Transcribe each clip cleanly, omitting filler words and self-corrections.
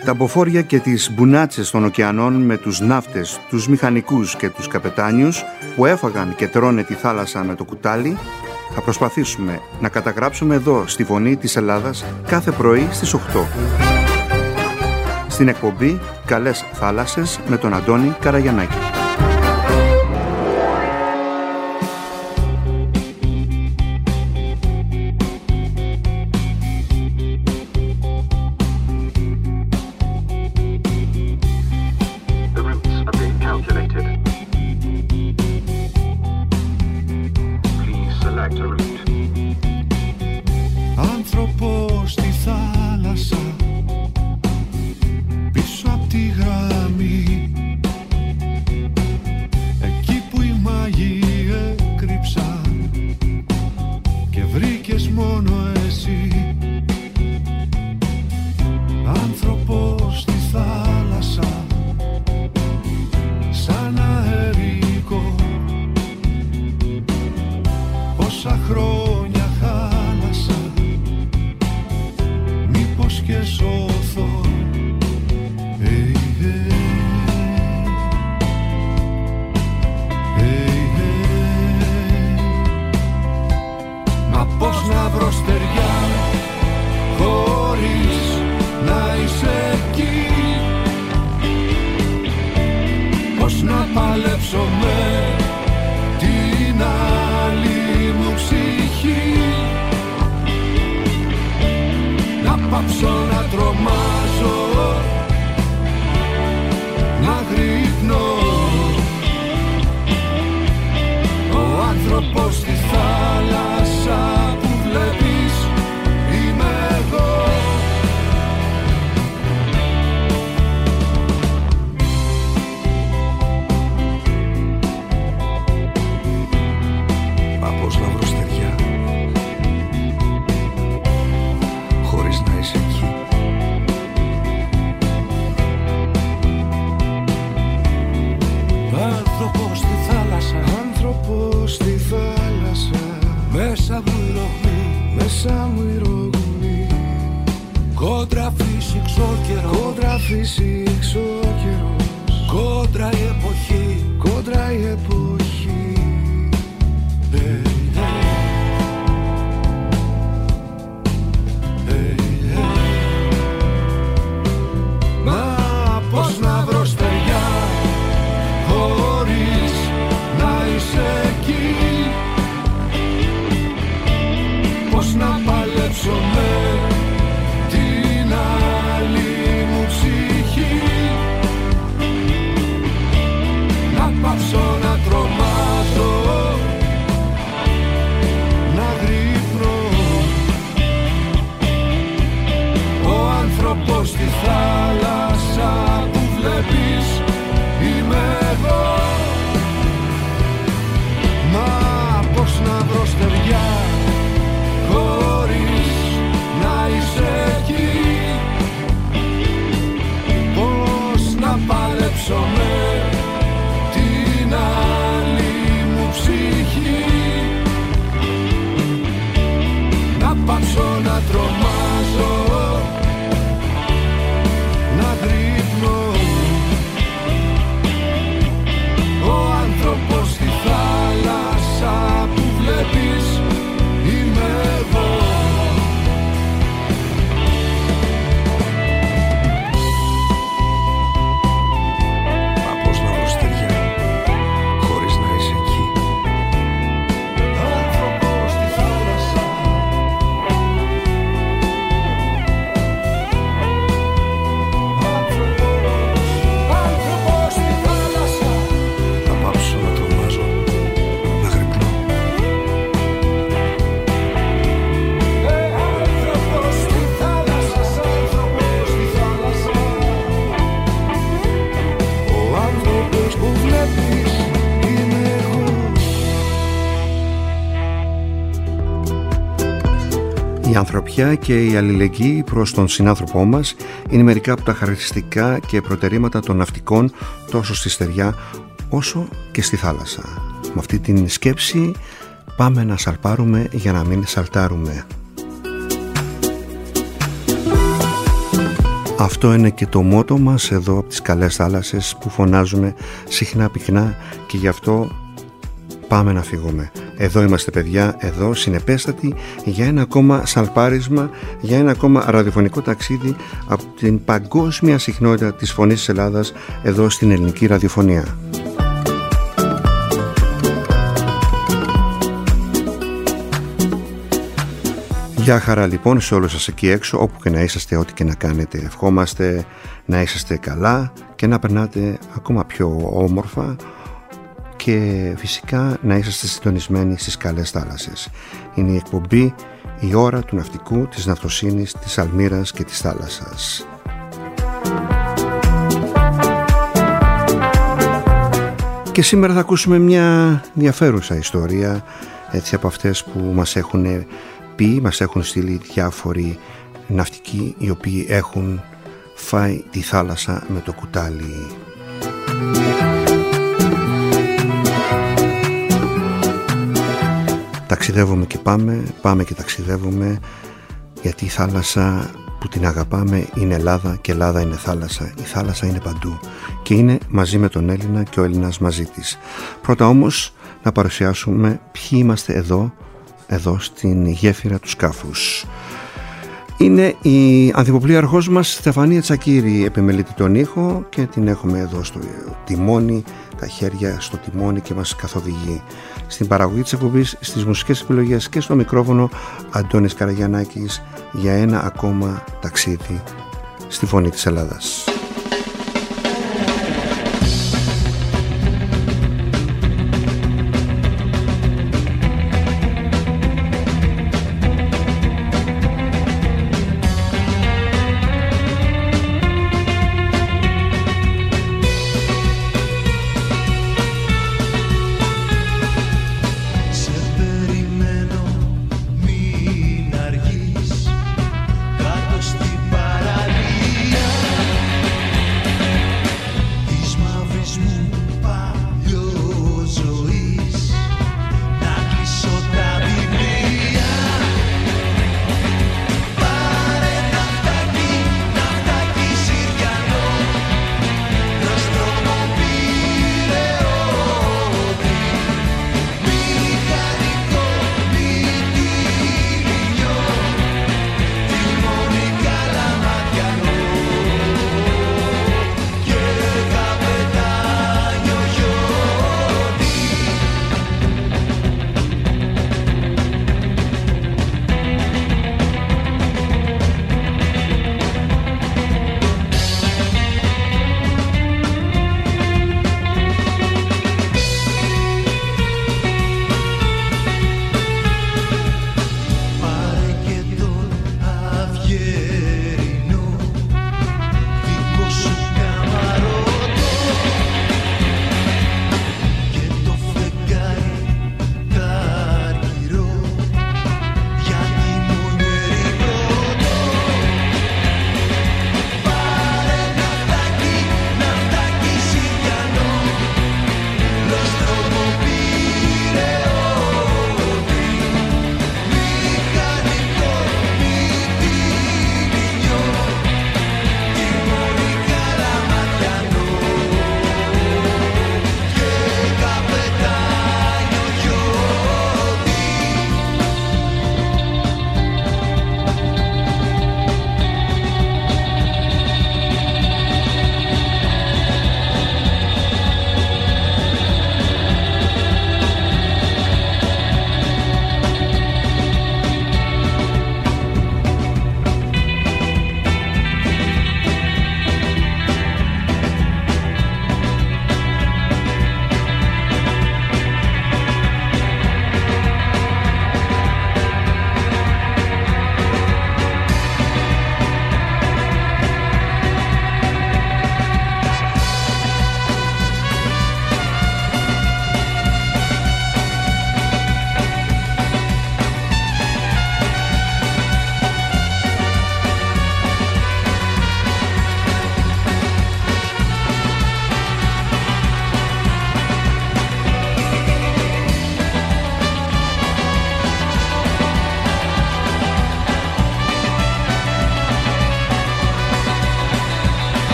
Τα μποφόρια και τις μπουνάτσες των ωκεανών με τους ναύτες, τους μηχανικούς και τους καπετάνιους που έφαγαν και τρώνε τη θάλασσα με το κουτάλι, θα προσπαθήσουμε να καταγράψουμε εδώ στη Φωνή της Ελλάδας κάθε πρωί στις 8. Στην εκπομπή «Καλές θάλασσες» με τον Αντώνη Καραγιαννάκη. Η ανθρωπιά και η αλληλεγγύη προς τον συνάνθρωπό μας είναι μερικά από τα χαρακτηριστικά και προτερήματα των ναυτικών τόσο στη στεριά όσο και στη θάλασσα. Με αυτή την σκέψη πάμε να σαλπάρουμε για να μην σαλτάρουμε. Αυτό είναι και το μότο μας εδώ από τις καλές θάλασσες που φωνάζουμε συχνά πυκνά και γι' αυτό πάμε να φύγουμε. Εδώ είμαστε παιδιά, εδώ συνεπέστατοι για ένα ακόμα σαλπάρισμα, για ένα ακόμα ραδιοφωνικό ταξίδι από την παγκόσμια συχνότητα της φωνής της Ελλάδας εδώ στην ελληνική ραδιοφωνία. Γεια χαρά λοιπόν σε όλους σας εκεί έξω, όπου και να είσαστε, ό,τι και να κάνετε. Ευχόμαστε να είσαστε καλά και να περνάτε ακόμα πιο όμορφα και φυσικά να είσαστε συντονισμένοι στις καλές θάλασσες. Είναι η εκπομπή «Η ώρα του ναυτικού, της ναυτοσύνης, της αλμύρας και της θάλασσας». Και σήμερα θα ακούσουμε μια ενδιαφέρουσα ιστορία, έτσι από αυτές που μας έχουν πει, μας έχουν στείλει διάφοροι ναυτικοί οι οποίοι έχουν φάει τη θάλασσα με το κουτάλι. Ταξιδεύουμε και πάμε και ταξιδεύουμε, γιατί η θάλασσα που την αγαπάμε είναι Ελλάδα και Ελλάδα είναι θάλασσα. Η θάλασσα είναι παντού και είναι μαζί με τον Έλληνα και ο Έλληνας μαζί της. Πρώτα όμως να παρουσιάσουμε ποιοι είμαστε εδώ στην γέφυρα του σκάφους. Είναι η ανθυποπλοίαρχός μας Στεφανία Τσακύρη, επιμελείται τον ήχο και την έχουμε εδώ στο τιμόνι, τα χέρια στο τιμόνι και μας καθοδηγεί. Στην παραγωγή της εκπομπής, στις μουσικές επιλογές και στο μικρόφωνο Αντώνης Καραγιαννάκης για ένα ακόμα ταξίδι στη φωνή της Ελλάδας. Κάτω στην παραλία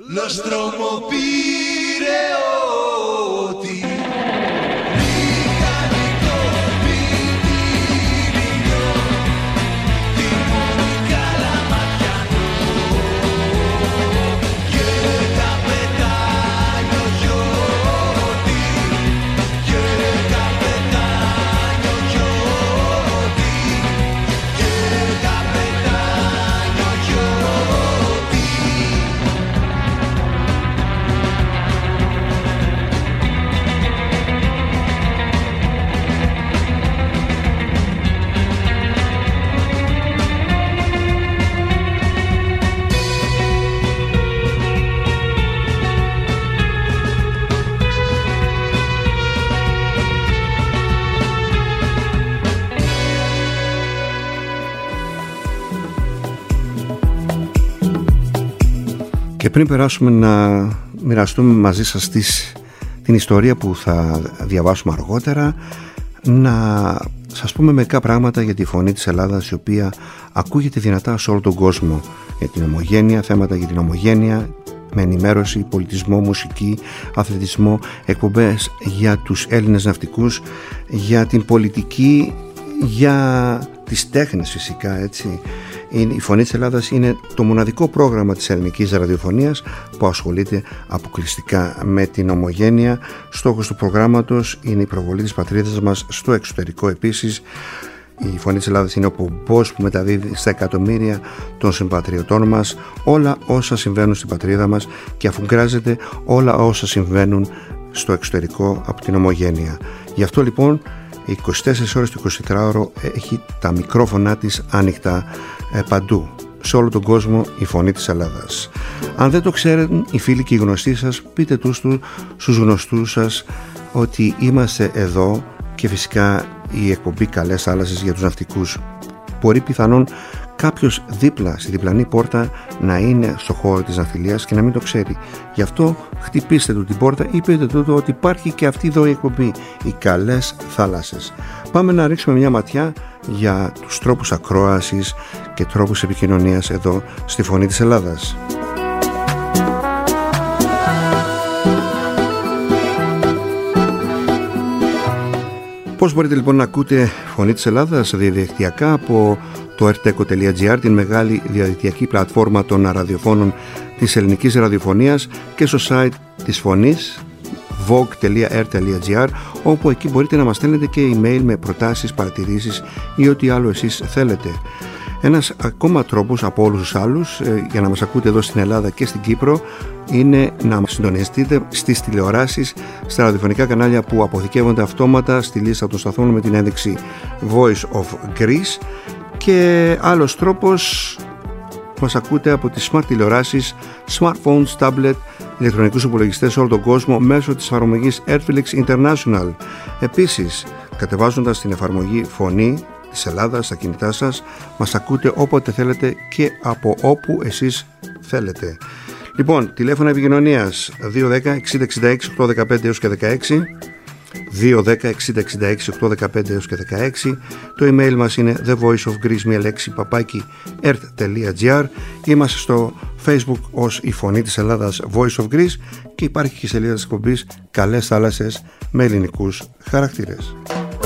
lo stromo pireoti. Και πριν περάσουμε να μοιραστούμε μαζί σας την ιστορία που θα διαβάσουμε αργότερα, να σας πούμε μερικά πράγματα για τη φωνή της Ελλάδας, η οποία ακούγεται δυνατά σε όλο τον κόσμο, για την ομογένεια, θέματα για την ομογένεια, με ενημέρωση, πολιτισμό, μουσική, αθλητισμό, εκπομπές για τους Έλληνες ναυτικούς, για την πολιτική, για τις τέχνες φυσικά, έτσι. Η Φωνή της Ελλάδας είναι το μοναδικό πρόγραμμα της ελληνικής ραδιοφωνίας που ασχολείται αποκλειστικά με την ομογένεια. Στόχος του προγράμματος είναι η προβολή της πατρίδας μας στο εξωτερικό. Επίσης, η Φωνή της Ελλάδας είναι ο πομπός που μεταδίδει στα εκατομμύρια των συμπατριωτών μας όλα όσα συμβαίνουν στην πατρίδα μας και αφουγκράζεται όλα όσα συμβαίνουν στο εξωτερικό από την ομογένεια. Γι' αυτό λοιπόν 24 ώρες το 24ωρο έχει τα μικρόφωνά της άνοιχτα παντού, σε όλο τον κόσμο, η Φωνή της Ελλάδας. Αν δεν το ξέρουν οι φίλοι και οι γνωστοί σας, πείτε τους στους γνωστούς σας ότι είμαστε εδώ, και φυσικά η εκπομπή Καλές Θάλασσες για τους ναυτικούς. Μπορεί πιθανόν κάποιος δίπλα, στη διπλανή πόρτα, να είναι στο χώρο της ναυτιλίας και να μην το ξέρει. Γι' αυτό χτυπήστε του την πόρτα ή πείτε του ότι υπάρχει και αυτή εδώ η εκπομπή, οι Καλές Θάλασσες. Πάμε να ρίξουμε μια ματιά για τους τρόπους ακρόασης και τρόπους επικοινωνίας εδώ στη Φωνή της Ελλάδας. Πώς μπορείτε λοιπόν να ακούτε Φωνή της Ελλάδας διαδικτυακά από το rteco.gr, την μεγάλη διαδικτυακή πλατφόρμα των ραδιοφώνων της ελληνικής ραδιοφωνίας, και στο site της Φωνής vogue.r.gr, όπου εκεί μπορείτε να μας στέλνετε και email με προτάσεις, παρατηρήσεις ή ό,τι άλλο εσείς θέλετε. Ένας ακόμα τρόπος από όλους τους άλλους για να μας ακούτε εδώ στην Ελλάδα και στην Κύπρο είναι να συντονιστείτε στις τηλεοράσεις, στα ραδιοφωνικά κανάλια που αποθηκεύονται αυτόματα στη λίστα των σταθμών με την ένδειξη Voice of Greece, και άλλος τρόπος μας ακούτε από τις smart τηλεοράσεις, smartphones, tablet, ηλεκτρονικούς υπολογιστές σε όλο τον κόσμο μέσω της εφαρμογής Airflix International. Επίσης, κατεβάζοντας την εφαρμογή Φωνή της Ελλάδας στα κινητά σας, μας ακούτε όποτε θέλετε και από όπου εσείς θέλετε. Λοιπόν, τηλέφωνα επικοινωνίας 210 6066 815 έως και 16, 210 6066 815 έως και 16. Το email μας είναι thevoiceofgreece, μια λέξη, @ert.gr. Είμαστε στο Facebook ως η Φωνή της Ελλάδας Voice of Greece, και υπάρχει και η σελίδα της εκπομπής Καλές Θάλασσες με ελληνικούς χαρακτήρες.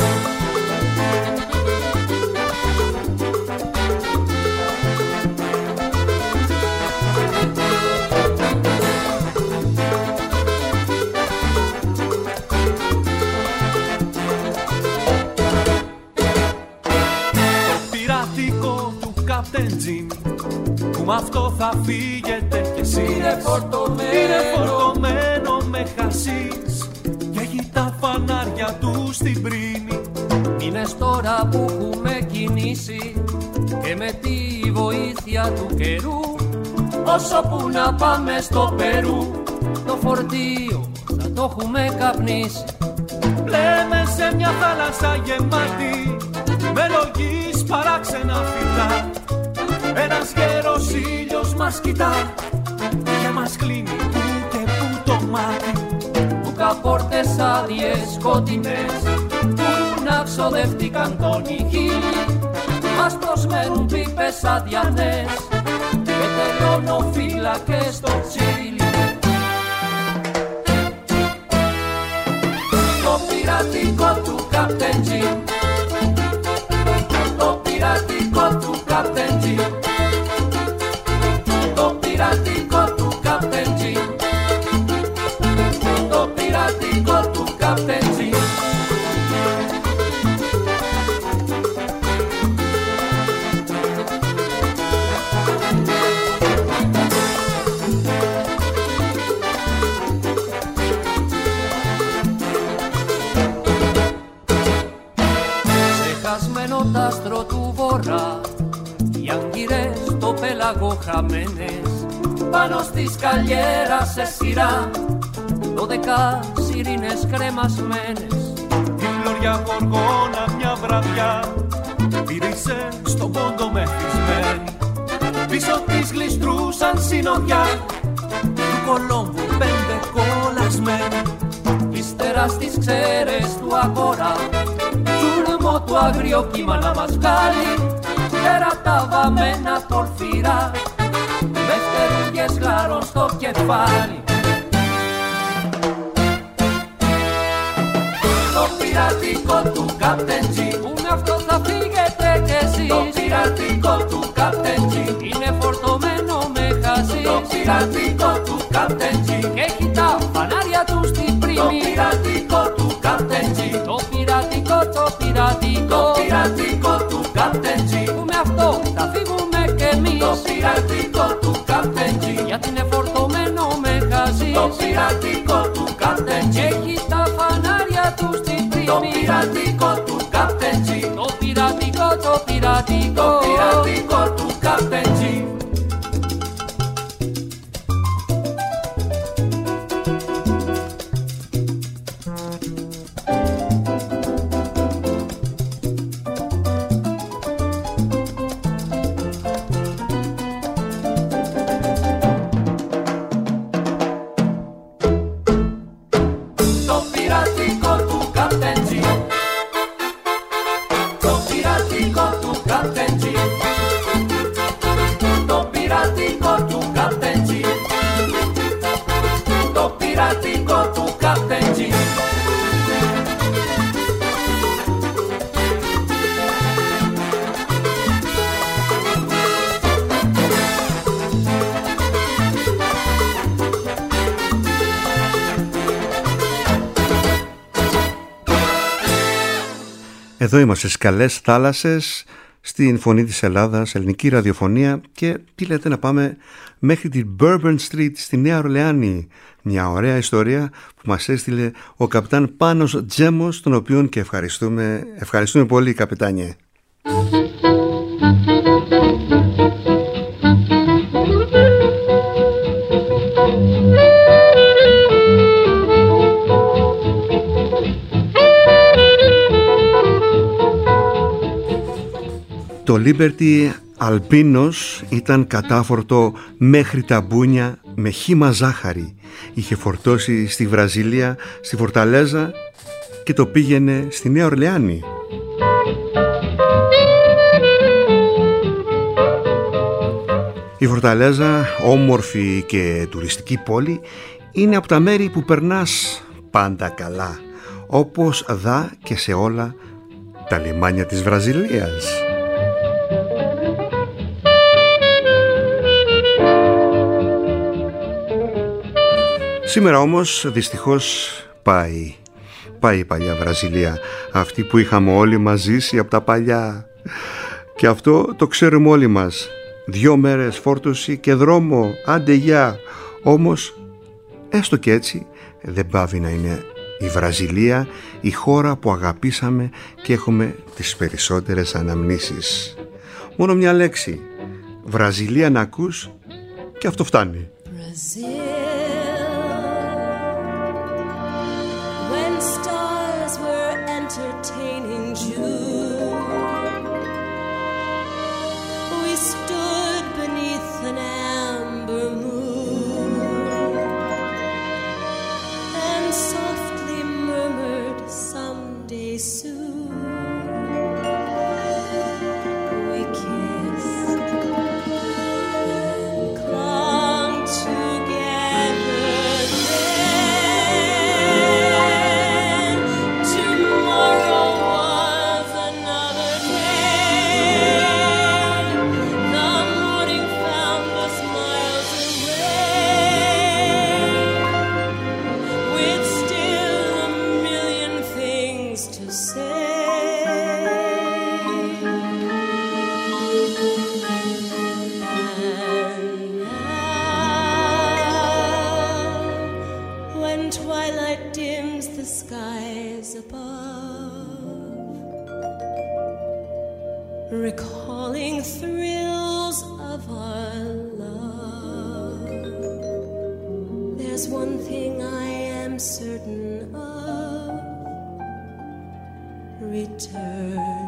Που μ' αυτό θα φύγετε κι εσείς. Είναι φορτωμένο με χασίς και έχει τα φανάρια του στην πρίνη. Είναι τώρα που έχουμε κινήσει και με τη βοήθεια του καιρού, όσο που να πάμε στο Περού, το φορτίο θα το έχουμε καπνίσει. Πλέμε σε μια θάλασσα γεμάτη με λογής παράξενα φυτά. Ένας γέρος ήλιος μας κοιτά και μας κλείνει που και που το μάτι. Μπουκα πόρτες άδειες σκοτεινές που να ξοδεύτηκαν τον χείλη, μας προσμένουν πίπες αδιανές και τελειώνω φύλακες στο τσίλι. Captain Jim, το πειρατικό του Captain Jim, το πειρατικό του Captain Jim, το πειρατικό του Captain Jim. Τ' άστρο του βορρά, οι αγγυρές στο πέλαγο χαμένες, πάνω στη σκαλιέρα σε σειρά, 12 σιρήνες κρεμασμένες. Η φλωριά γοργόνα μια βραδιά πήρισε στον πόντο μεθυσμένη, πίσω της γλιστρούσαν συνοδιά του Κολόμβου 5 κολλασμένοι. Ύστερα στις ξέρες του αγορά, τούρμο του αγρίο κύμα να μας βγάλει, τέρατα βαμμένα πορφυρά, δευτερούγες γλάρων στο κεφάλι. Το πειρατικό του Captain Jim, που με αυτό θα φύγετε κι εσείς. Το πειρατικό του Captain Jim, είναι φορτωμένο με χασίς. το πειρατικό του Captain Jim, και έχει τα φανάρια του στην το πρίμη. πειρατικό του Captain Jim, Το πειρατικό, το πειρατικό, το πειρατικό του Captain Jim, που με αυτό θα φύγουμε κι εμείς. το πειρατικό του Captain Jim, γιατί είναι φορτωμένο με χασίς. το πειρατικό του Captain και Jim, έχει τα φανάρια του στην πρίμη. το πειρατικό του Captain Jim, Το πειρατικό, το πειρατικό, το πειρατικό του Captain Jim. Εδώ είμαστε στις καλές θάλασσες, στην Φωνή της Ελλάδας, ελληνική ραδιοφωνία, και τι λέτε να πάμε μέχρι την Bourbon Street στη Νέα Ορλεάνη. Μια ωραία ιστορία που μας έστειλε ο καπιτάν Πάνος Τζέμος, τον οποίον και ευχαριστούμε πολύ, καπιτάνιε. Το Liberty Alpinos ήταν κατάφορτο μέχρι τα μπούνια με χύμα ζάχαρη. Είχε φορτώσει στη Βραζιλία, στη Φορταλέζα, και το πήγαινε στη Νέα Ορλεάνη. Η Φορταλέζα, όμορφη και τουριστική πόλη, είναι από τα μέρη που περνάς πάντα καλά, όπως δά και σε όλα τα λιμάνια της Βραζιλίας. Σήμερα όμως δυστυχώς πάει η παλιά Βραζιλία, αυτή που είχαμε όλοι μας ζήσει από τα παλιά. Και αυτό το ξέρουμε όλοι μας. 2 μέρες φόρτωση και δρόμο, άντε γεια. Όμως έστω και έτσι δεν πάβει να είναι η Βραζιλία η χώρα που αγαπήσαμε και έχουμε τις περισσότερες αναμνήσεις. Μόνο μια λέξη, Βραζιλία, να ακούς και αυτό φτάνει. Together recalling thrills of our love. There's one thing I am certain of: return.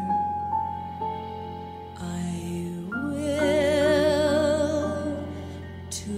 I will to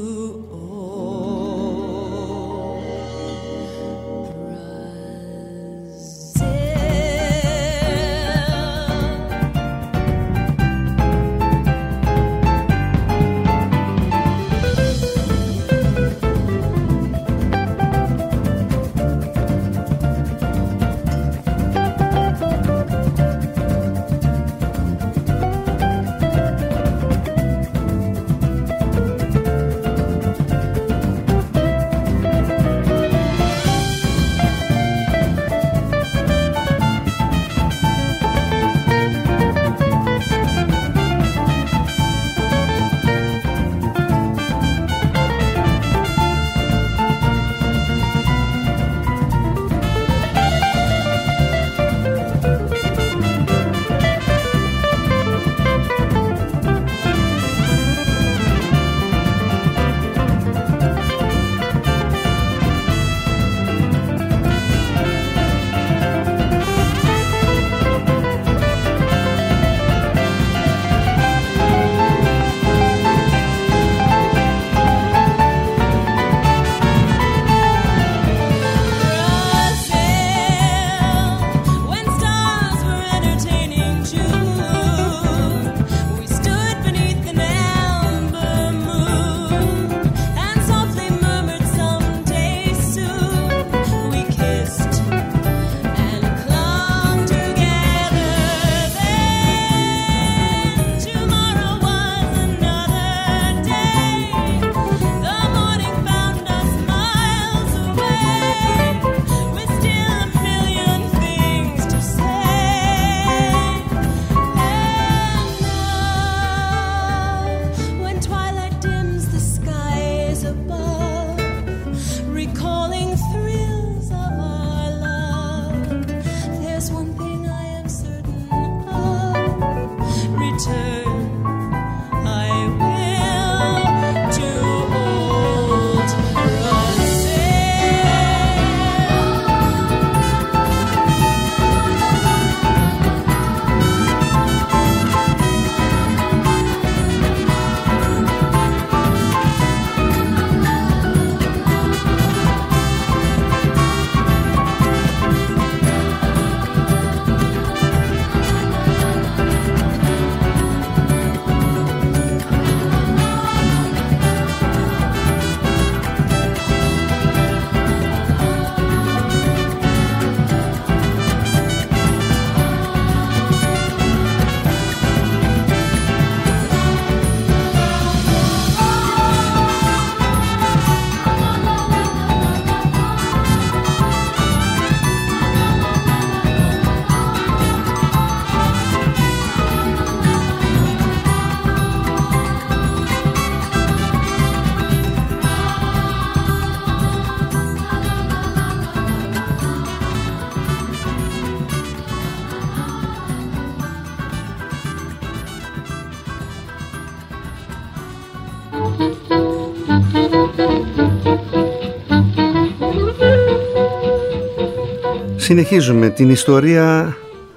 Συνεχίζουμε την ιστορία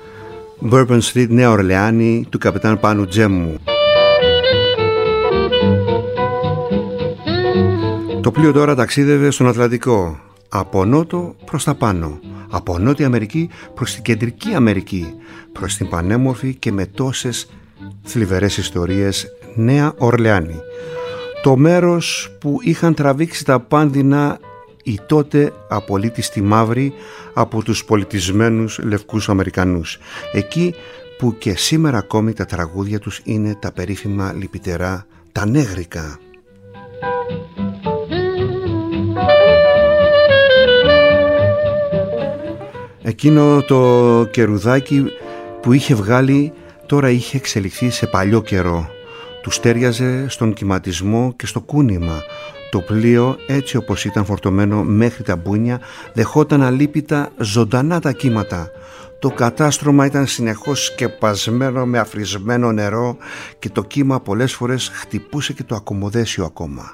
Bourbon Street, Νέα Ορλεάνη, του καπετάν Πάνου Τζέμου. Το πλοίο τώρα ταξίδευε στον Ατλαντικό, από νότο προς τα πάνω, από Νότια Αμερική προς την Κεντρική Αμερική, προς την πανέμορφη και με τόσες θλιβερές ιστορίες Νέα Ορλεάνη, το μέρος που είχαν τραβήξει τα πάνδυνα οι τότε απολύτιστοι μαύροι από τους πολιτισμένους λευκούς Αμερικανούς, εκεί που και σήμερα ακόμη τα τραγούδια τους είναι τα περίφημα λυπητερά, τα νέγρικα. Εκείνο το κερουδάκι που είχε βγάλει τώρα είχε εξελιχθεί σε παλιό καιρό. Του τέριαζε στον κυματισμό και στο κούνημα. Το πλοίο, έτσι όπως ήταν φορτωμένο μέχρι τα μπούνια, δεχόταν αλίπητα ζωντανά τα κύματα. Το κατάστρωμα ήταν συνεχώς σκεπασμένο με αφρισμένο νερό και το κύμα πολλές φορές χτυπούσε και το ακομοδέσιο ακόμα.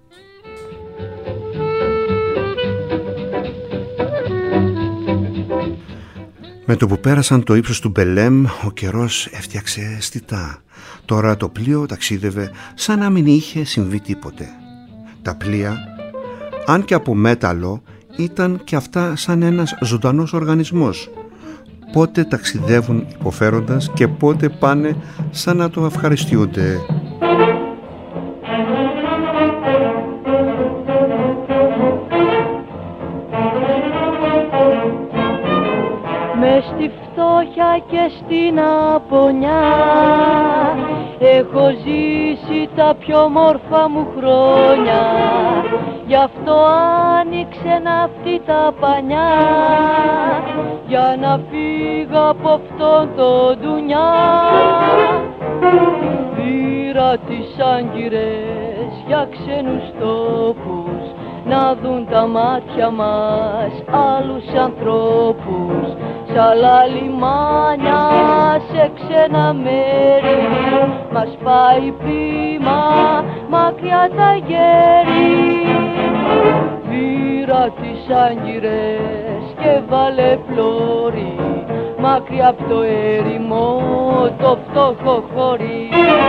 Με το που πέρασαν το ύψος του Μπελέμ, ο καιρός έφτιαξε αισθητά. Τώρα το πλοίο ταξίδευε σαν να μην είχε συμβεί τίποτε. Τα πλοία, αν και από μέταλλο, ήταν και αυτά σαν ένας ζωντανός οργανισμός. Πότε ταξιδεύουν υποφέροντας και πότε πάνε σαν να το ευχαριστιούνται. Μες στη φτώχεια και στην απονιά έχω ζήσει τα πιο μόρφα μου χρόνια. Γι' αυτό άνοιξε ναυτί τα πανιά για να φύγω από αυτόν το ντουνιά. Πήρα τις άγκυρες για ξένους τόπους να δουν τα μάτια μας άλλους ανθρώπους. Σ' άλλα λιμάνια, σε ξένα μέρη μας πάει πείμα μακριά τα γέρη. Πήρα τις άγκυρες και βάλε πλώρη μακριά απ' το έρημο το φτώχο χωρί.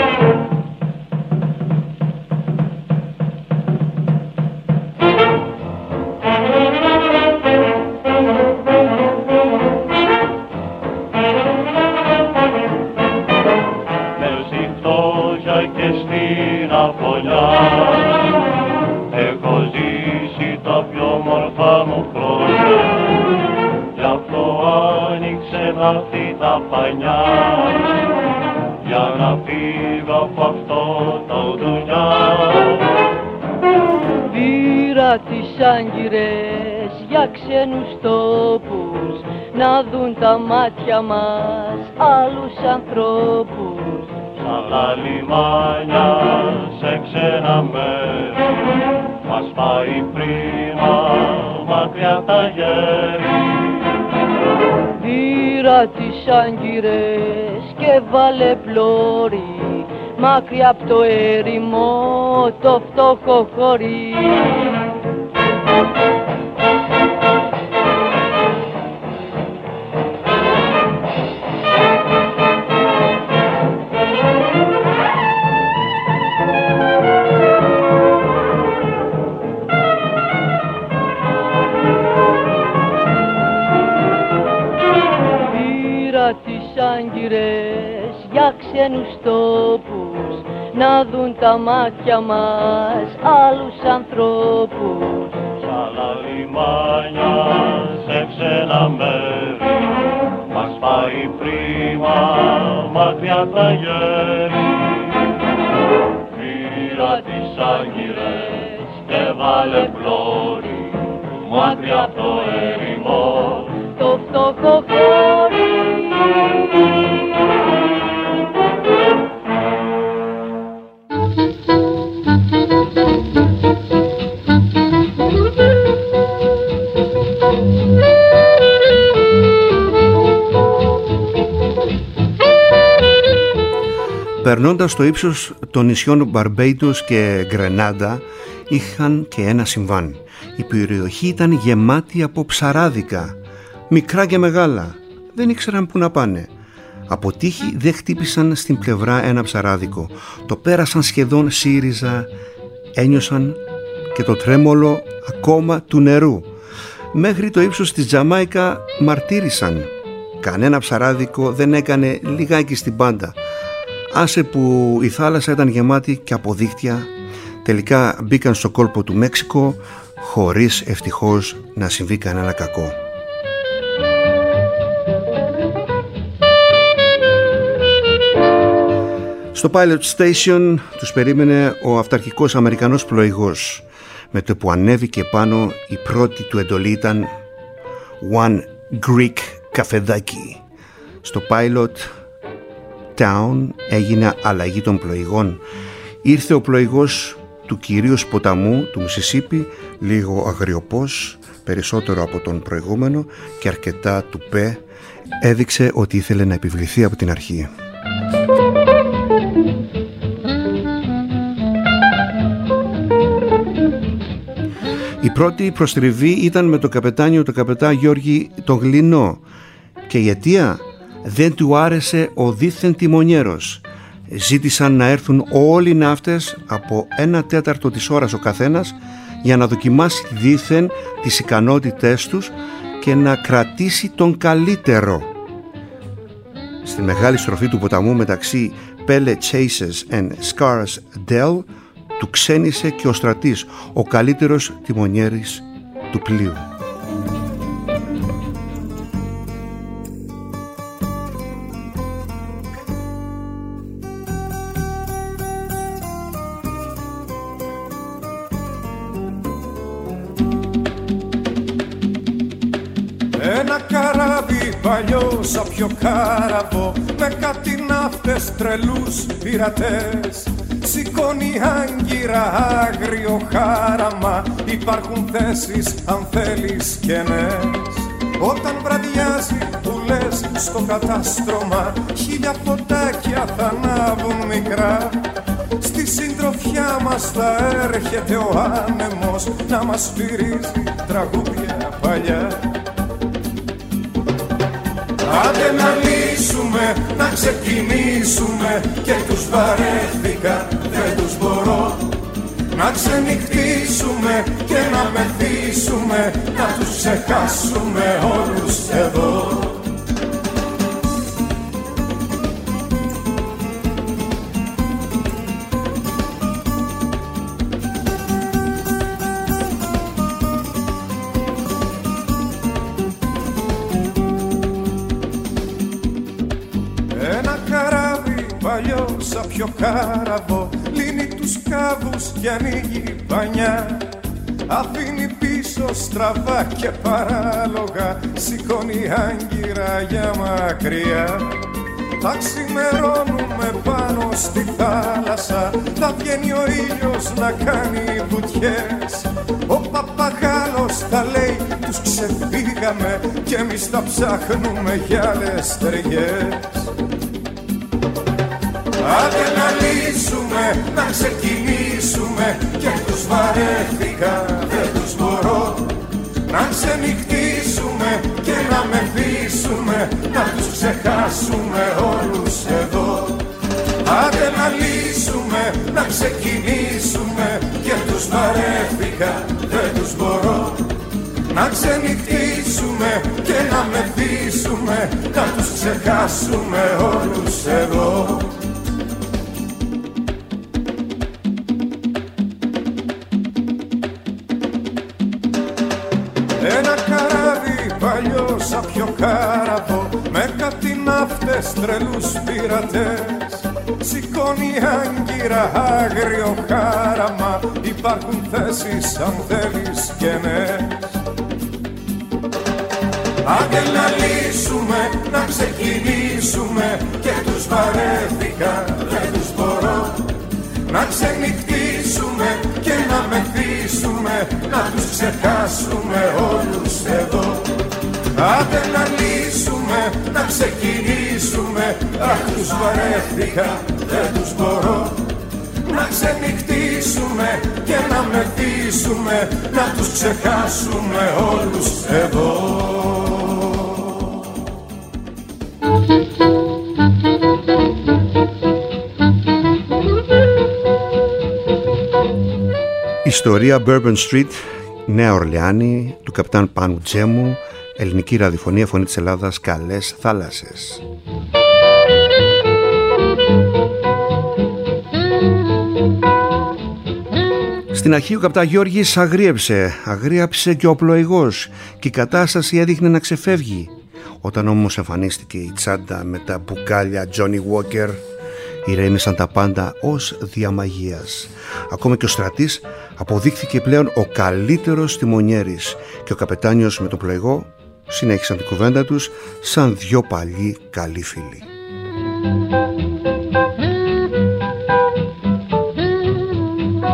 Έχω ζήσει τα πιο μορφά μου χρόνια. Γι' αυτό άνοιξε ναυτί τα πανιά για να φύγω από αυτό το ντουνιά. Πήρα τις άγκυρες για ξένους τόπους να δουν τα μάτια μας άλλους ανθρώπους. Σ' άλλα λιμάνια, σε ξένα μέρη μας πάει πρίμα μακριά τα γέρη. Πήρα τις άγκυρες και βάλε πλώρη μακριά απ' το έρημο το φτώχο χωρί. Άγκυρες για ξένους τόπους να δουν τα μάτια μας άλλους ανθρώπους. Σ' άλλα λιμάνια, σε ξένα μέρη μας πάει πρίμα μακριά τα γέρη. Πήρα τις άγκυρες και βάλε πλώρη μακριά απ' το έρημο το φτώχο χωρί. Περνώντας στο ύψος των νησιών Μπαρμπέιντος και Γκρενάντα είχαν και ένα συμβάν. Η περιοχή ήταν γεμάτη από ψαράδικα, μικρά και μεγάλα. Δεν ήξεραν πού να πάνε. Από τύχη δεν χτύπησαν στην πλευρά ένα ψαράδικο. Το πέρασαν σχεδόν σύριζα. Ένιωσαν και το τρέμολο ακόμα του νερού. Μέχρι το ύψος της Τζαμάικα μαρτύρησαν. Κανένα ψαράδικο δεν έκανε λιγάκι στην πάντα. Άσε που η θάλασσα ήταν γεμάτη και από δίχτυα. Τελικά μπήκαν στο κόλπο του Μέξικο χωρίς ευτυχώς να συμβεί κανένα κακό. Στο Pilot Station τους περίμενε ο αυταρχικός Αμερικανός πλοηγός. Με το που ανέβηκε πάνω η πρώτη του εντολή ήταν One Greek καφεδάκι. Στο Pilot Town έγινε αλλαγή των πλοηγών. Ήρθε ο πλοηγός του κυρίως ποταμού του Μισισίπι, λίγο αγριοπός, περισσότερο από τον προηγούμενο και αρκετά τουπέ. έδειξε ότι ήθελε να επιβληθεί από την αρχή. Η πρώτη προστριβή ήταν με τον καπετάνιο, τον καπετά Γιώργη τον Γλινό, και η αιτία: δεν του άρεσε ο δίθεν τιμονιέρος. Ζήτησαν να έρθουν όλοι οι ναύτες από 1/4 της ώρας ο καθένας για να δοκιμάσει δίθεν τις ικανότητές τους και να κρατήσει τον καλύτερο. Στη μεγάλη στροφή του ποταμού μεταξύ Pele Chases and Scars Dell του ξένησε και ο Στρατής, ο καλύτερος τιμονιέρης του πλοίου. Ένα καράβι παλιό σαν πιο κάραβο, με κάτι ναύτες τρελούς πειρατές, σηκώνει άγκυρα άγριο χάραμα, υπάρχουν θέσεις αν θέλεις κενές. Όταν βραδιάζει που λες στο κατάστρωμα, 1000 φωτάκια θα ανάβουν μικρά. Στη συντροφιά μας θα έρχεται ο άνεμος να μας σφυρίζει τραγούδια παλιά. Άντε να λύσουμε, να ξεκινήσουμε, και τους βαρέθηκα, δεν τους μπορώ. Να ξενυχτήσουμε και να μεθύσουμε, να τους ξεχάσουμε όλους εδώ. Σαν πιο κάραβο, λύνει τους κάβους και ανοίγει πανιά. Αφήνει πίσω στραβά και παράλογα, σηκώνει άγκυρα για μακριά. Θα ξημερώνουμε πάνω στη θάλασσα, θα βγαίνει ο ήλιος να κάνει βουτιές. Ο παπαγάλος θα λέει τους ξεφύγαμε, και εμείς θα ψάχνουμε για άλλες στεριές. Άντε να λύσουμε, να ξεκινήσουμε, και τους βαρέθηκα, δεν τους μπορώ. Να ξενυχτήσουμε και να μεθύσουμε, να τους ξεχάσουμε όλους εδώ. Άντε να λύσουμε, να ξεκινήσουμε, και τους βαρέθηκα, δεν τους μπορώ. Να ξενυχτήσουμε και να μεθύσουμε, να τους ξεχάσουμε όλους εδώ. Ένα καράβι παλιό σαν πιο κάραβο, με κάτι ναύτες τρελούς πειρατές, σηκώνει άγκυρα άγριο χάραμα, υπάρχουν θέσεις αν θέλεις κενές. Άντε να λύσουμε, να ξεκινήσουμε, και τους βαρέθηκα, δεν τους μπορώ. Να ξενυχτήσουμε και να μεθύσουμε, να τους ξεχάσουμε όλους εδώ. Άντε να λύσουμε, να ξεκινήσουμε, αχ τους βαρέθηκα, δεν τους μπορώ. Να ξενυχτήσουμε και να μεθύσουμε, να τους ξεχάσουμε όλους εδώ. Ιστορία Bourbon Street, Νέα Ορλεάνη, του καπιτάν Πάνου Τζέμου, ελληνική ραδιοφωνία, Φωνή της Ελλάδας, καλές θάλασσες. Στην αρχή ο καπτά Γιώργης αγρίαψε και ο πλοηγός, και η κατάσταση έδειχνε να ξεφεύγει. Όταν όμως εμφανίστηκε η τσάντα με τα μπουκάλια Johnny Walker, ηρέμησαν τα πάντα ως διαμαγείας. Ακόμα και ο Στρατής αποδείχθηκε πλέον ο καλύτερος τιμονιέρης, και ο καπετάνιος με τον πλοηγό συνέχισαν την κουβέντα τους σαν δυο παλιοί καλοί φίλοι.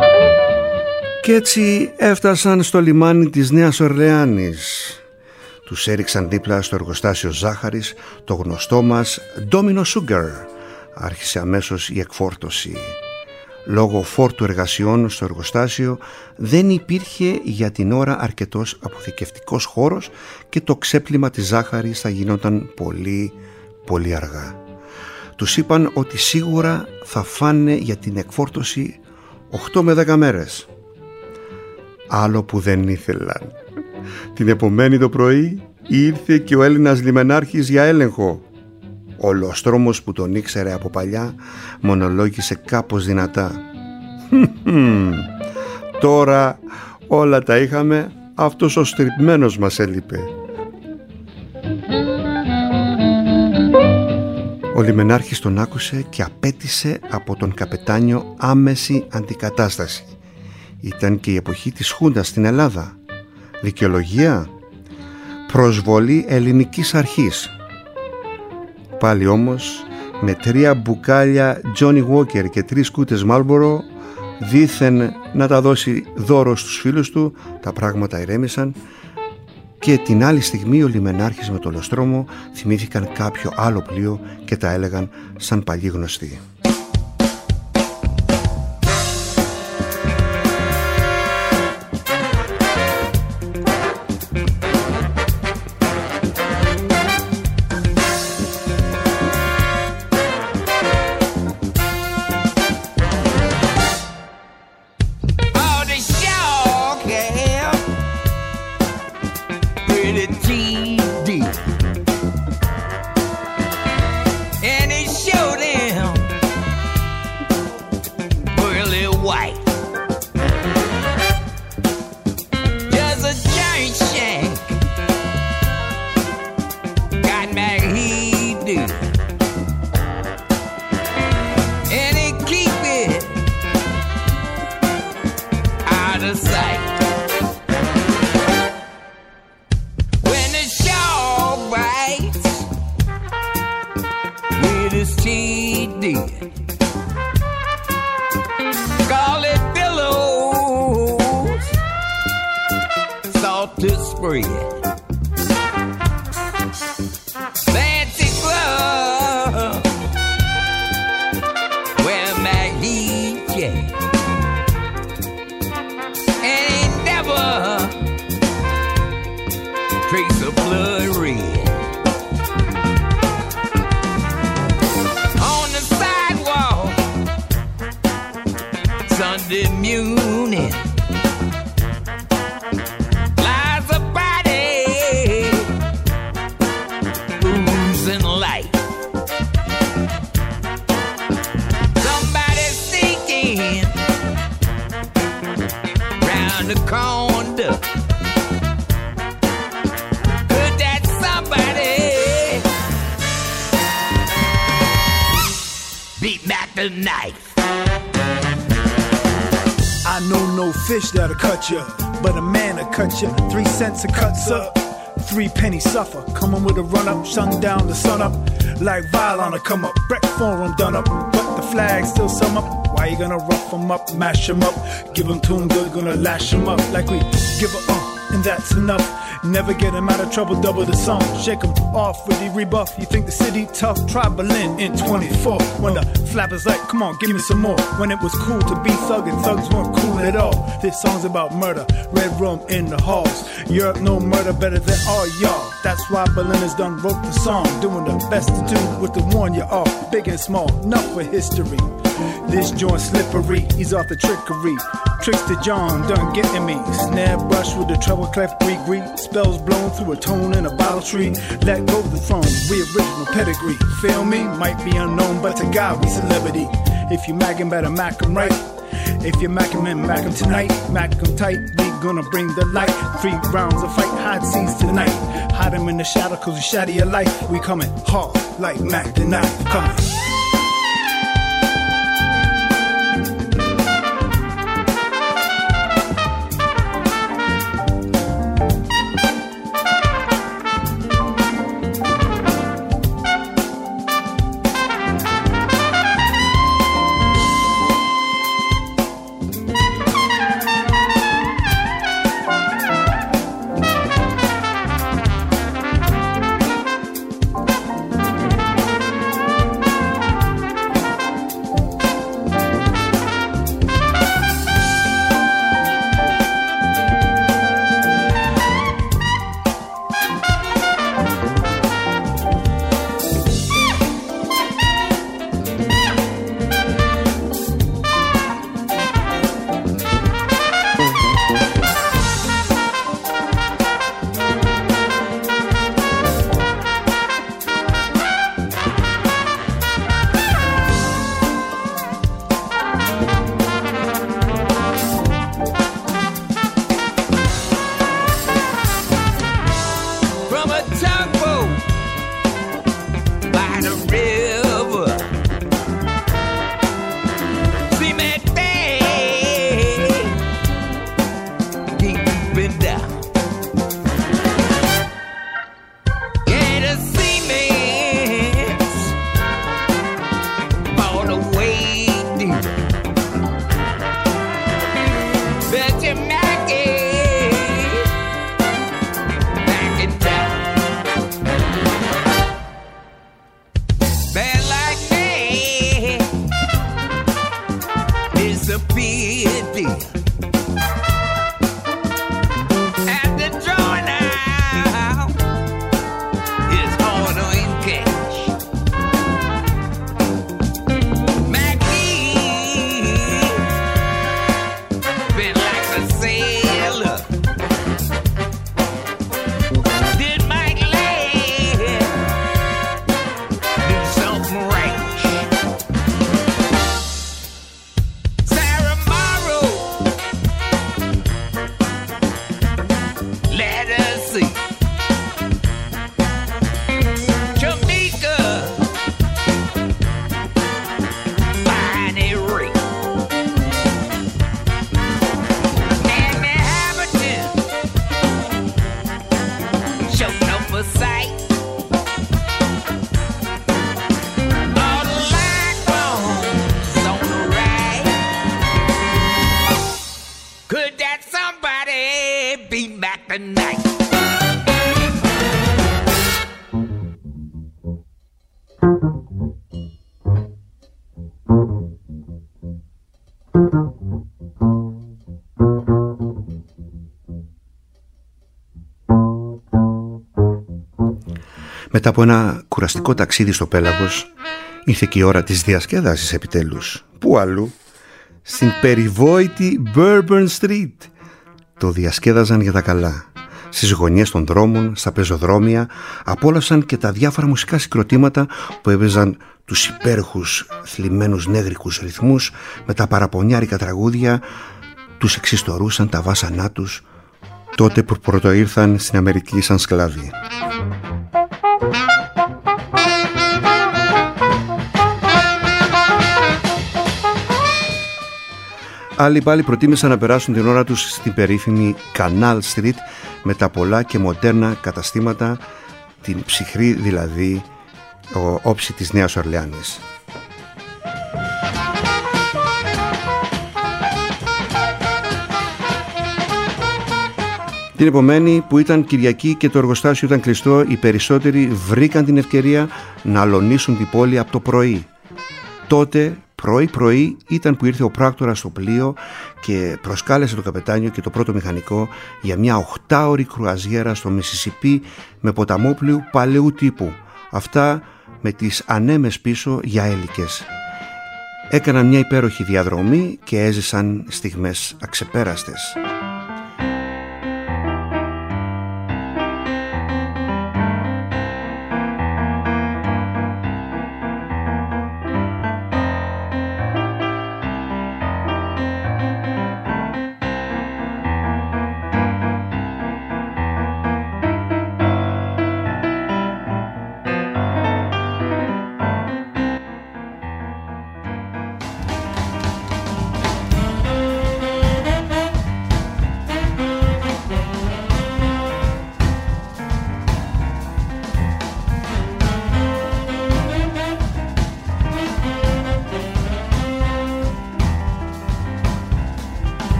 Και έτσι έφτασαν στο λιμάνι της Νέας Ορλεάνης. Τους έριξαν δίπλα στο εργοστάσιο ζάχαρης το γνωστό μας Domino Sugar. Άρχισε αμέσως η εκφόρτωση. Λόγω φόρτου εργασιών στο εργοστάσιο δεν υπήρχε για την ώρα αρκετός αποθηκευτικός χώρος και το ξέπλυμα της ζάχαρης θα γινόταν πολύ πολύ αργά. Τους είπαν ότι σίγουρα θα φάνε για την εκφόρτωση 8 με 10 μέρες. Άλλο που δεν ήθελαν. Την επομένη το πρωί ήρθε και ο Έλληνας λιμενάρχης για έλεγχο. Ο Λοστρόμος που τον ήξερε από παλιά μονολόγησε κάπως δυνατά. Τώρα όλα τα είχαμε, αυτός ο στριπμένος μας έλειπε. Ο λιμενάρχης τον άκουσε και απέτησε από τον καπετάνιο άμεση αντικατάσταση. Ήταν και η εποχή της Χούντας στην Ελλάδα. Δικαιολογία? Προσβολή ελληνικής αρχής. Πάλι όμως με 3 μπουκάλια Johnny Walker και 3 κούτες Marlboro, δήθεν να τα δώσει δώρο στους φίλους του, τα πράγματα ηρέμησαν και την άλλη στιγμή ο λιμενάρχης με το Λοστρόμο θυμήθηκαν κάποιο άλλο πλοίο και τα έλεγαν σαν παλιοί γνωστοί. That'll cut you, but a man will cut you. 3 cents a cuts up, 3 pennies suffer. Coming with a run up, shun down the sun up. Like Violon to come up, Breck Forum done up, but the flag still sum up. Why you gonna rough them up, mash them up? Give them to them good, gonna lash them up. Like we give a and that's enough. Never get him out of trouble, double the song. Shake him off with the rebuff. You think the city tough? Try Berlin in 24. When the flappers like, come on, give me some more. When it was cool to be thug and thugs weren't cool at all. This song's about murder, red room in the halls. Europe know murder better than all y'all. That's why Berlin has done wrote the song. Doing the best to do with the warn you off. Big and small, enough for history. This joint slippery, he's off the trickery. Trickster John done getting me. Snare brush with the treble clef gree. Spells blown through a tone in a bottle tree. Let go of the throne, we original pedigree. Feel me? Might be unknown, but to God we celebrity. If you mack him, better mack him right. If you mack him, then mack him tonight. Mack him tight, we gonna bring the light. 3 rounds of fight, hide scenes tonight. Hide him in the shadow, cause we shatter your life. We coming hard, like Mac the Knife. Coming. disappeared, dear. And the drawing out is harder in cash. Maggie been like a sailor. Did Mike Ladd do something rash? Sarah Morrow, let us see. Jamaica, Bonnie Raitt, Annie Hamilton, showing up for sight. All the line bones on the right. Could that somebody be back tonight? Μετά από ένα κουραστικό ταξίδι στο πέλαγος, ήρθε και η ώρα της διασκέδασης επιτέλους. Πού αλλού? Στην περιβόητη Bourbon Street. Το διασκέδαζαν για τα καλά. Στις γωνιές των δρόμων, στα πεζοδρόμια, απόλαυσαν και τα διάφορα μουσικά συγκροτήματα που έβαιζαν τους υπέροχους θλιμμένους νέγρικους ρυθμούς με τα παραπονιάρικα τραγούδια, τους εξιστορούσαν τα βάσανά τους τότε που πρωτοήρθαν στην Αμερική σαν σκλάβοι. Άλλοι πάλι προτίμησαν να περάσουν την ώρα τους στην περίφημη Canal Street με τα πολλά και μοντέρνα καταστήματα, την ψυχρή δηλαδή όψη της Νέας Ορλεάνης. Την επομένη, που ήταν Κυριακή και το εργοστάσιο ήταν κλειστό, οι περισσότεροι βρήκαν την ευκαιρία να αλωνίσουν την πόλη από το πρωί. Τότε πρωί-πρωί ήταν που ήρθε ο πράκτορας στο πλοίο και προσκάλεσε το καπετάνιο και το πρώτο μηχανικό για μια 8ωρη κρουαζιέρα στο Μισισιπί με ποταμόπλοιο παλαιού τύπου. Αυτά με τις ανέμες πίσω για έλικες. Έκαναν μια υπέροχη διαδρομή και έζησαν στιγμές αξεπέραστες.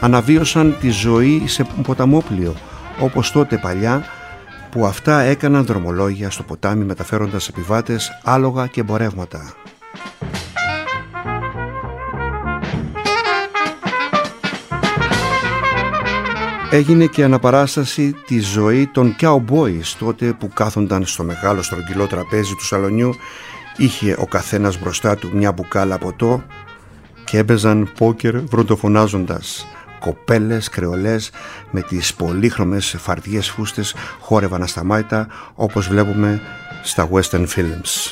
αναβίωσαν τη ζωή σε ποταμόπλιο, όπως τότε παλιά που αυτά έκαναν δρομολόγια στο ποτάμι μεταφέροντας επιβάτες, άλογα και εμπορεύματα. Έγινε και αναπαράσταση τη ζωή των cowboys τότε που κάθονταν στο μεγάλο στρογγυλό τραπέζι του σαλονιού, είχε ο καθένας μπροστά του μια μπουκάλα ποτό και έπαιζαν πόκερ βροντοφωνάζοντας. Κοπέλες, κρεολές με τις πολύχρωμες φαρδιές φούστες χόρευαν ασταμάτητα όπως βλέπουμε στα western films.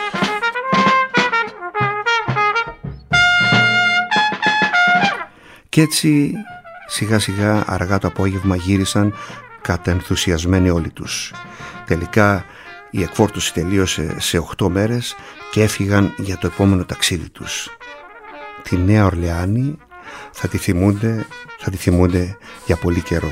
Κι έτσι σιγά σιγά αργά το απόγευμα γύρισαν καταενθουσιασμένοι όλοι τους. Τελικά η εκφόρτωση τελείωσε σε 8 μέρες και έφυγαν για το επόμενο ταξίδι τους. Τη Νέα Ορλεάνη θα τη θυμούνται για πολύ καιρό.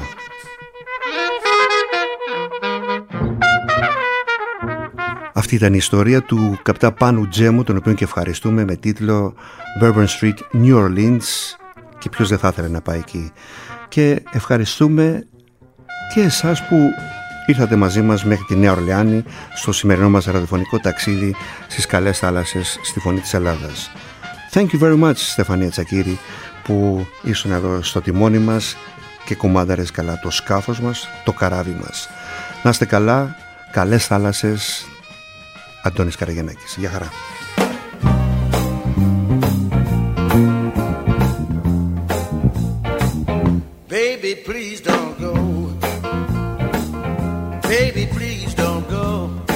Αυτή ήταν η ιστορία του καπτά Πάνου Τζέμου, τον οποίο και ευχαριστούμε, με τίτλο Bourbon Street, New Orleans, και ποιος δεν θα ήθελε να πάει εκεί. Και ευχαριστούμε και εσάς που ήρθατε μαζί μας μέχρι τη Νέα Ορλεάνη στο σημερινό μας ραδιοφωνικό ταξίδι στις καλές θάλασσες στη Φωνή της Ελλάδας. Thank you very much, Στεφανία Τσακίρη, που ήσουν εδώ στο τιμόνι μας και κουμάνταρες καλά το σκάφος μας, το καράβι μας. Να είστε καλά, καλές θάλασσες. Αντώνης Καραγιαννάκης. Γεια χαρά. Baby, please don't go. Baby, please don't go.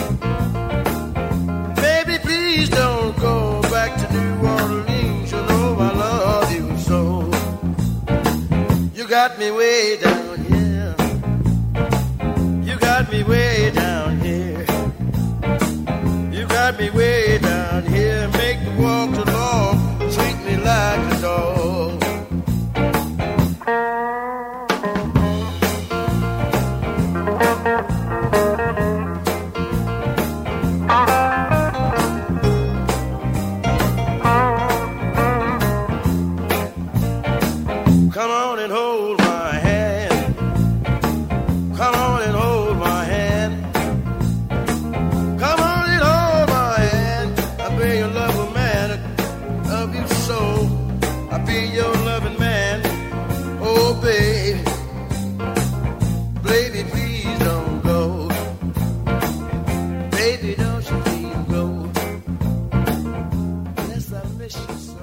Baby, please don't go back to New Orleans. You know I love you so. You got me way down here. You got me way down here. You got me way down here. Make me walk the long, treat me like a dog. Come on and hold my hand. Come on and hold my hand. Come on and hold my hand. I'll be your loving man. I love you so. I'll be your loving man. Oh, baby. Baby, please don't go. Baby, don't you please go. Yes, I miss you so.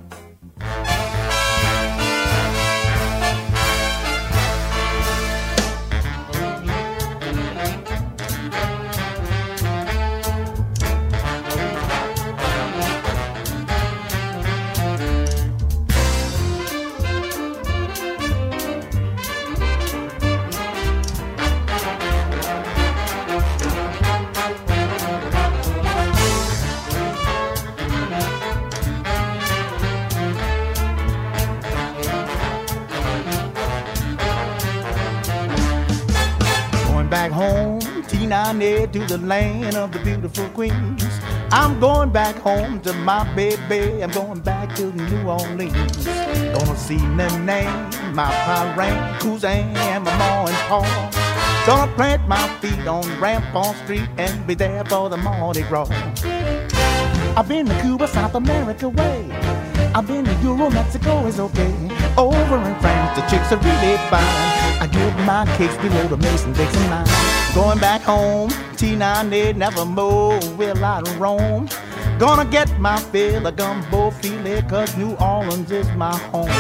To the land of the beautiful queens. I'm going back home to my baby. I'm going back to New Orleans. Gonna see Nene, my parrain, cousin, and my ma and pa. Gonna plant my feet on Rampart Street and be there for the Mardi Gras. I've been to Cuba, South America way. I've been to Euro, Mexico is okay. Over in France, the chicks are really fine. I give my cakes below the Mason-Dixon line. Going back home, Tina, they never more will I roam. Gonna get my fill of gumbo filet, 'cause New Orleans is my home.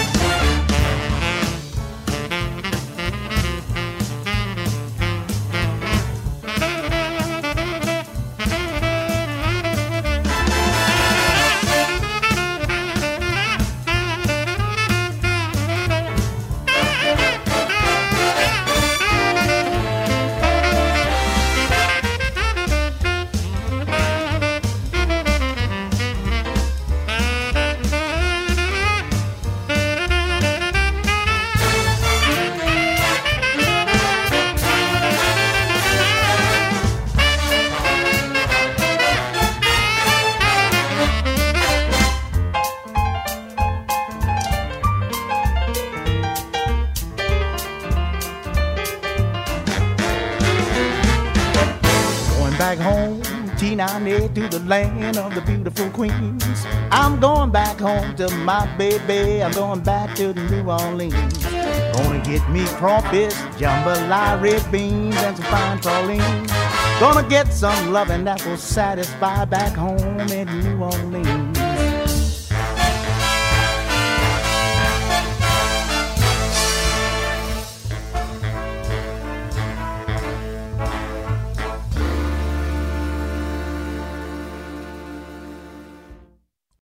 back home, T9A, to the land of the beautiful queens. I'm going back home to my baby. I'm going back to New Orleans. Gonna get me crawfish, jambalaya, red beans, and some fine praline. Gonna get some loving that will satisfy back home in New Orleans.